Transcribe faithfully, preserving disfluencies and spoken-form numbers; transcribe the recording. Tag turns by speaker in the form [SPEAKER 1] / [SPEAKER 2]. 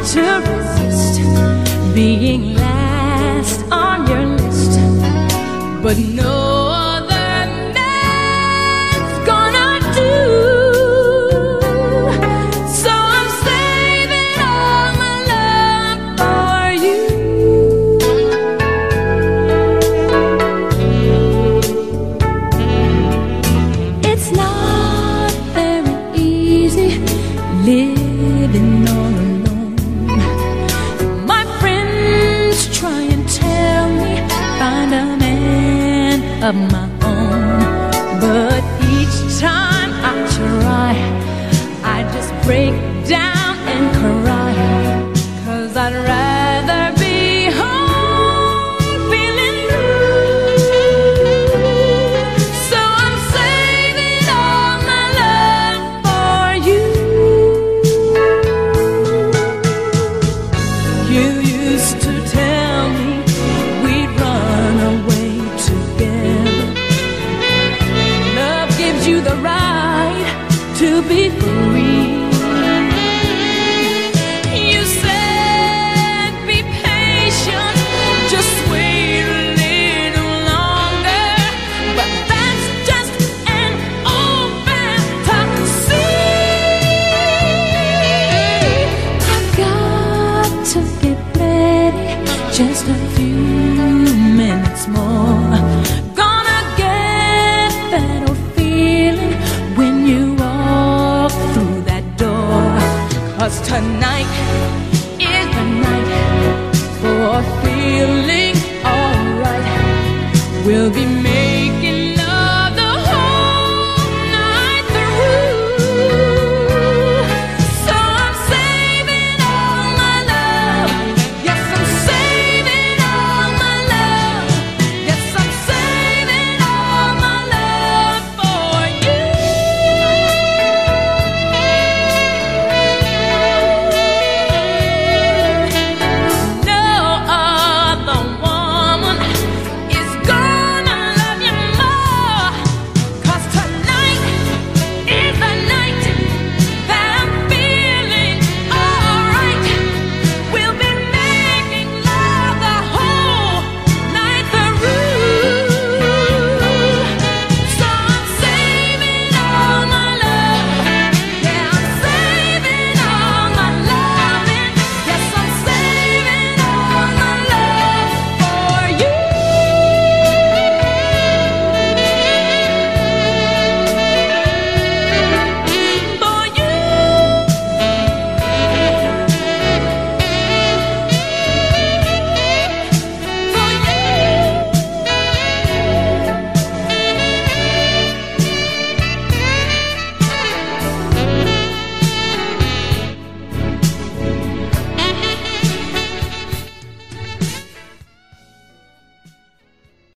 [SPEAKER 1] to resist being last on your list, but no other man's gonna do. So I'm saving all my love for you. It's not very easy living all alone. My friends try and tell me find a man of my own, but each time I try, I just break down and cry, 'cause I'd rather be home feeling blue. So I'm saving all my love for you. You used to tell me we'd run away together. Love gives you the right to be free. You said be patient, just wait a little longer, but that's just an old fantasy. I've got to get ready, just a few minutes more. Gonna get that old feeling when you walk through that door, 'cause tonight is the night for feeling alright. We'll be